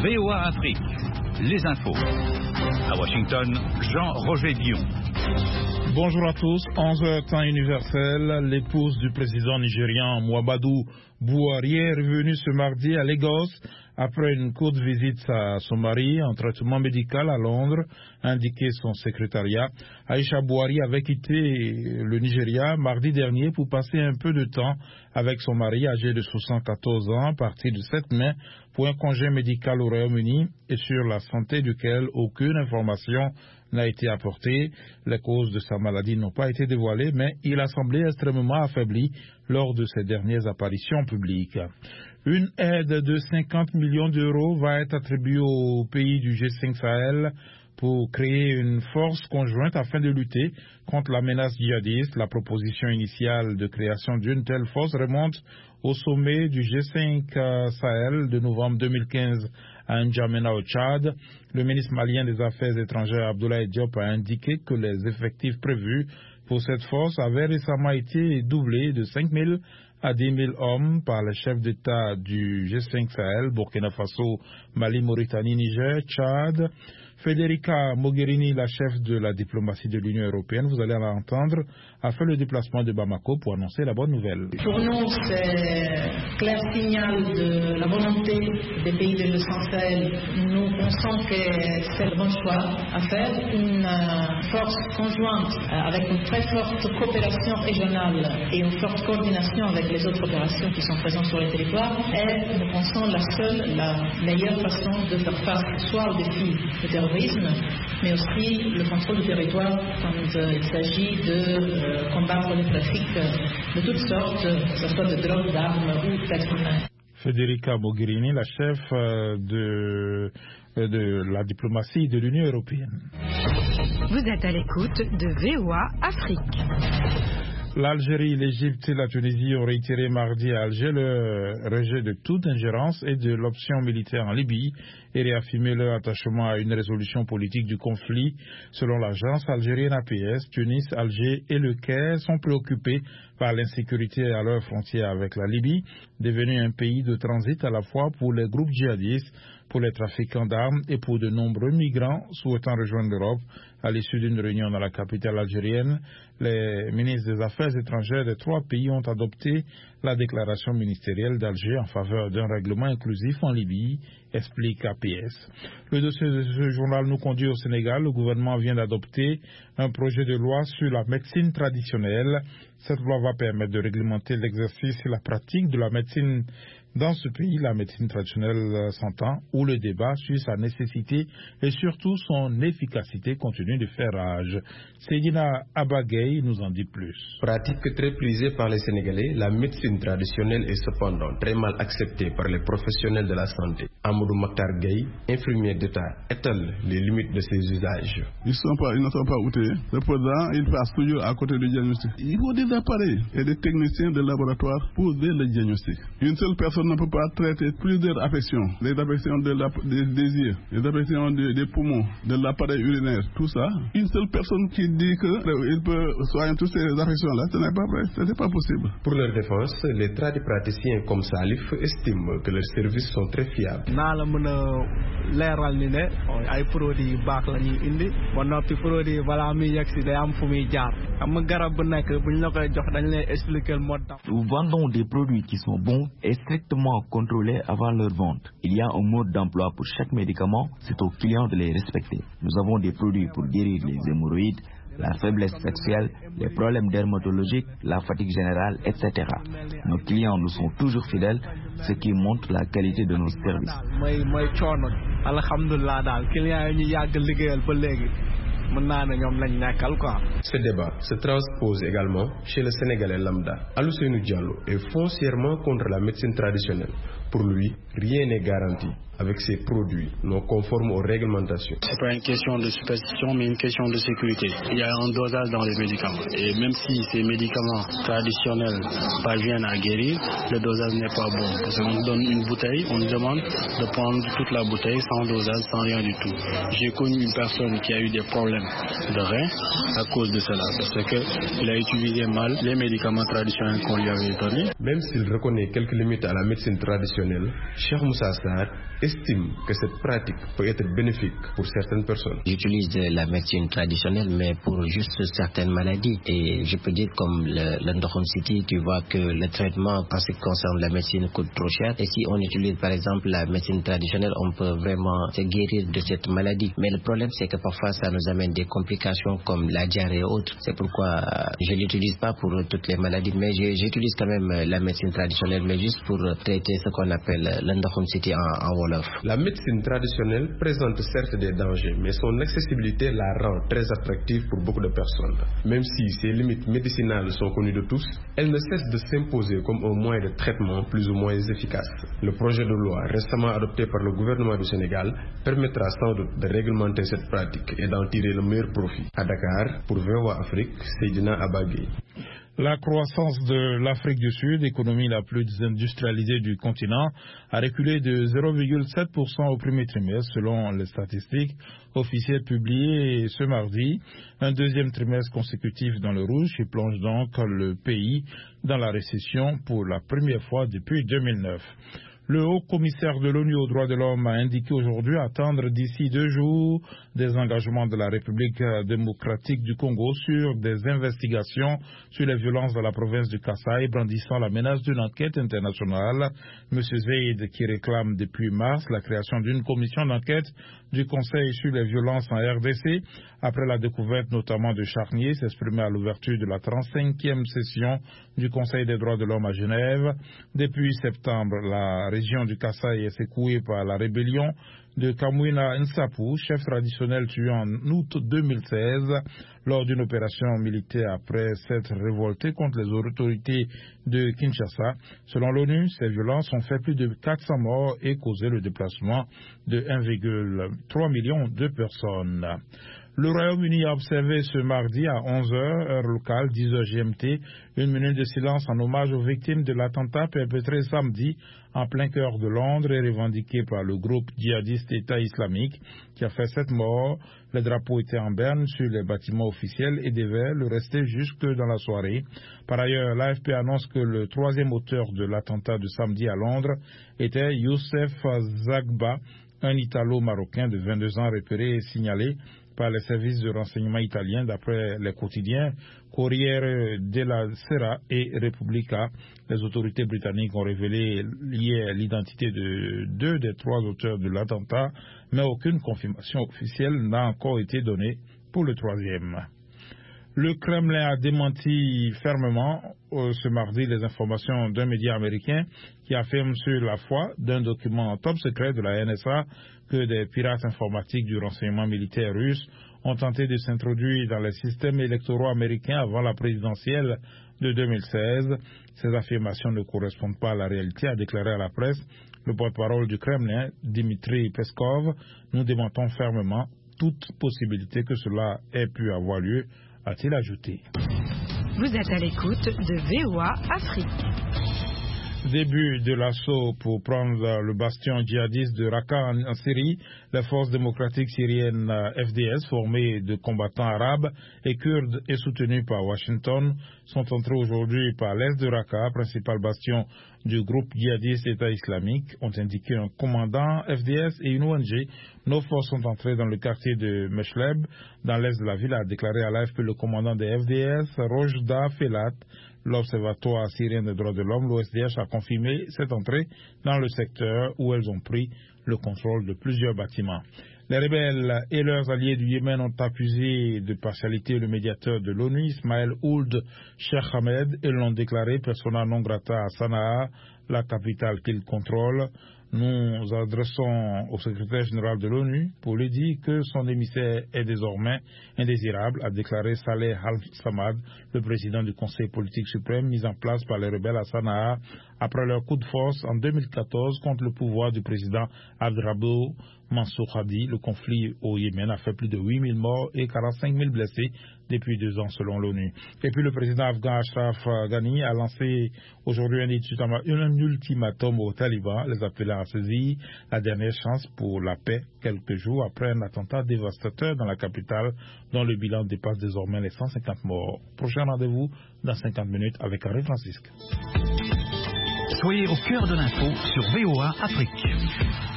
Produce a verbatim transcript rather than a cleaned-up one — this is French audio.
V O A Afrique, les infos. À Washington, Jean-Roger Dion. Bonjour à tous, onze heures temps universel. L'épouse du président nigérian Muhammadu Buhari est revenue ce mardi à Lagos après une courte visite à son mari en traitement médical à Londres, a indiqué son secrétariat. Aïcha Buhari avait quitté le Nigeria mardi dernier pour passer un peu de temps avec son mari âgé de soixante-quatorze ans, parti le sept mai pour un congé médical au Royaume-Uni et sur la santé duquel aucune information n'a été apportée. Les causes de sa maladie n'ont pas été dévoilées, mais il a semblé extrêmement affaibli lors de ses dernières apparitions publiques. Une aide de cinquante millions d'euros va être attribuée aux pays du G cinq Sahel pour créer une force conjointe afin de lutter contre la menace djihadiste. La proposition initiale de création d'une telle force remonte au sommet du G cinq Sahel de novembre deux mille quinze à N'Djamena au Tchad. Le ministre malien des Affaires étrangères Abdoulaye Diop a indiqué que les effectifs prévus pour cette force avaient récemment été doublés de cinq mille à dix mille hommes par les chefs d'État du G cinq Sahel, Burkina Faso, Mali, Mauritanie, Niger, Tchad. Federica Mogherini, la chef de la diplomatie de l'Union européenne, vous allez l'entendre, a fait le déplacement de Bamako pour annoncer la bonne nouvelle. Pour nous, c'est un clair signal de la volonté des pays de l'Océan Sahel. Nous pensons que c'est le bon choix à faire. Une force conjointe avec une très forte coopération régionale et une forte coordination avec les autres opérations qui sont présentes sur le territoire est, nous pensons, la seule, la meilleure façon de faire face soit au défi du terrorisme, mais aussi le contrôle du territoire quand il s'agit de euh, combattre le trafic de toutes sortes, que ce soit de drogue, d'armes ou d'êtres humains. Federica Mogherini, la chef de, de la diplomatie de l'Union européenne. Vous êtes à l'écoute de V O A Afrique. L'Algérie, l'Égypte et la Tunisie ont réitéré mardi à Alger le rejet de toute ingérence et de l'option militaire en Libye et réaffirmé leur attachement à une résolution politique du conflit. Selon l'agence algérienne A P S, Tunis, Alger et le Caire sont préoccupés par l'insécurité à leurs frontières avec la Libye, devenu un pays de transit à la fois pour les groupes djihadistes, pour les trafiquants d'armes et pour de nombreux migrants souhaitant rejoindre l'Europe. À l'issue d'une réunion dans la capitale algérienne, les ministres des Affaires étrangères des trois pays ont adopté la déclaration ministérielle d'Alger en faveur d'un règlement inclusif en Libye, explique A P S. Le dossier de ce journal nous conduit au Sénégal. Le gouvernement vient d'adopter un projet de loi sur la médecine traditionnelle. Cette loi va permettre de réglementer l'exercice et la pratique de la médecine dans ce pays, la médecine traditionnelle s'entend, où le débat sur sa nécessité et surtout son efficacité continue de faire rage. Seydina Abagay nous en dit plus. Pratique très prisée par les Sénégalais, la médecine traditionnelle est cependant très mal acceptée par les professionnels de la santé. Amadou Maktar Gueye, infirmier d'État, étale les limites de ces usages. Ils, sont pas, ils ne sont pas outillés. Cependant, ils passent toujours à côté du diagnostic. Il faut des appareils et des techniciens de laboratoire pour faire le diagnostic. Une seule personne ne peut pas traiter plusieurs affections, les affections de la, des, des yeux, les affections de, des poumons, de l'appareil urinaire, tout ça. Une seule personne qui dit qu'il peut soigner toutes ces affections-là, ce n'est pas vrai, ce n'est pas possible. Pour leur défense, les tradipraticiens comme Salif estiment que leurs services sont très fiables. leeral ni ne ay produits yu baax la ñuy indi ba noppi produit balaa muy yegg si day am fu muy jaar xam nga garab bu nekk buñ la koy jox dañ lay expliquer le mode. Nous vendons des produits qui sont bons et strictement contrôlés avant leur vente. Il y a un mode d'emploi pour chaque médicament, c'est aux clients de les respecter. Nous avons des produits pour guérir les hémorroïdes, la faiblesse sexuelle, les problèmes dermatologiques, la fatigue générale, et cetera. Nos clients nous sont toujours fidèles, ce qui montre la qualité de nos services. Ce débat se transpose également chez le Sénégalais lambda. Alousseynou Diallo est foncièrement contre la médecine traditionnelle. Pour lui, rien n'est garanti avec ces produits non conformes aux réglementations. Ce n'est pas une question de superstition, mais une question de sécurité. Il y a un dosage dans les médicaments. Et même si ces médicaments traditionnels parviennent à guérir, le dosage n'est pas bon. Parce qu'on nous donne une bouteille, on nous demande de prendre toute la bouteille sans dosage, sans rien du tout. J'ai connu une personne qui a eu des problèmes de rein à cause de cela. Parce qu'il a utilisé mal les médicaments traditionnels qu'on lui avait donnés. Même s'il reconnaît quelques limites à la médecine traditionnelle, Cheikh Moussa Sarr estime que cette pratique peut être bénéfique pour certaines personnes. J'utilise la médecine traditionnelle, mais pour juste certaines maladies. Et je peux dire comme le, le Ndokhom City, tu vois que le traitement en ce qui concerne la médecine coûte trop cher. Et si on utilise par exemple la médecine traditionnelle, on peut vraiment se guérir de cette maladie. Mais le problème, c'est que parfois ça nous amène des complications comme la diarrhée et autres. C'est pourquoi je ne l'utilise pas pour toutes les maladies, mais j'utilise quand même la médecine traditionnelle, mais juste pour traiter ce qu'on appelle le Ndokhom City en, en Wolof. La médecine traditionnelle présente certes des dangers, mais son accessibilité la rend très attractive pour beaucoup de personnes. Même si ses limites médicinales sont connues de tous, elle ne cesse de s'imposer comme un moyen de traitement plus ou moins efficace. Le projet de loi récemment adopté par le gouvernement du Sénégal permettra sans doute de réglementer cette pratique et d'en tirer le meilleur profit. À Dakar, pour V O A Afrique, Seydina Abagui. La croissance de l'Afrique du Sud, économie la plus industrialisée du continent, a reculé de zéro virgule sept pour cent au premier trimestre selon les statistiques officielles publiées ce mardi. Un deuxième trimestre consécutif dans le rouge qui plonge donc le pays dans la récession pour la première fois depuis deux mille neuf. Le haut-commissaire de l'ONU aux droits de l'homme a indiqué aujourd'hui attendre d'ici deux jours des engagements de la République démocratique du Congo sur des investigations sur les violences dans la province du Kasaï, brandissant la menace d'une enquête internationale. M. Zeid, qui réclame depuis mars la création d'une commission d'enquête du Conseil sur les violences en R D C, après la découverte notamment de charniers, s'exprimait à l'ouverture de la trente-cinquième session du Conseil des droits de l'homme à Genève. Depuis septembre, la région du Kasaï est secouée par la rébellion de Kamwina Nsapu, chef traditionnel tué en août deux mille seize lors d'une opération militaire après s'être révolté contre les autorités de Kinshasa. Selon l'ONU, ces violences ont fait plus de quatre cents morts et causé le déplacement de un virgule trois million de personnes. Le Royaume-Uni a observé ce mardi à onze heures, heure locale, dix heures G M T, une minute de silence en hommage aux victimes de l'attentat perpétré samedi en plein cœur de Londres et revendiqué par le groupe djihadiste État islamique qui a fait sept morts. Les drapeaux étaient en berne sur les bâtiments officiels et devaient le rester jusque dans la soirée. Par ailleurs, l'A F P annonce que le troisième auteur de l'attentat de samedi à Londres était Youssef Zagba, un Italo-Marocain de vingt-deux ans repéré et signalé par les services de renseignement italiens d'après les quotidiens Corriere della Sera et Repubblica. Les autorités britanniques ont révélé hier l'identité de deux des trois auteurs de l'attentat, mais aucune confirmation officielle n'a encore été donnée pour le troisième. Le Kremlin a démenti fermement euh, ce mardi les informations d'un média américain qui affirme sur la foi d'un document top secret de la N S A que des pirates informatiques du renseignement militaire russe ont tenté de s'introduire dans les systèmes électoraux américains avant la présidentielle de deux mille seize. Ces affirmations ne correspondent pas à la réalité, a déclaré à la presse le porte-parole du Kremlin, Dmitry Peskov. Nous démentons fermement toute possibilité que cela ait pu avoir lieu, a-t-il ajouté. Vous êtes à l'écoute de V O A Afrique. Début de l'assaut pour prendre le bastion djihadiste de Raqqa en, en Syrie, les forces démocratiques syriennes F D S, formées de combattants arabes et kurdes et soutenues par Washington, sont entrées aujourd'hui par l'est de Raqqa, principal bastion du groupe djihadiste État islamique, ont indiqué un commandant F D S et une O N G. Nos forces sont entrées dans le quartier de Meshleb, dans l'est de la ville, a déclaré à l'A F P le commandant des F D S, Rojda Felat. L'Observatoire syrien des droits de l'homme, l'O S D H, a confirmé cette entrée dans le secteur où elles ont pris le contrôle de plusieurs bâtiments. Les rebelles et leurs alliés du Yémen ont accusé de partialité le médiateur de l'ONU, Ismaël Ould Cheikh Ahmed, et l'ont déclaré persona non grata à Sanaa, la capitale qu'ils contrôlent. Nous adressons au secrétaire général de l'ONU pour lui dire que son émissaire est désormais indésirable, a déclaré Saleh Al-Samad, le président du Conseil politique suprême mis en place par les rebelles à Sanaa après leur coup de force en deux mille quatorze contre le pouvoir du président Abdrabou Mansour Hadi. Le conflit au Yémen a fait plus de huit mille morts et quarante-cinq mille blessés depuis deux ans selon l'ONU. Et puis le président afghan Ashraf Ghani a lancé aujourd'hui un ultimatum aux talibans, les appelant à saisir la dernière chance pour la paix quelques jours après un attentat dévastateur dans la capitale dont le bilan dépasse désormais les cent cinquante morts. Prochain rendez-vous dans cinquante minutes avec Henri Francisque. Soyez au cœur de l'info sur V O A Afrique.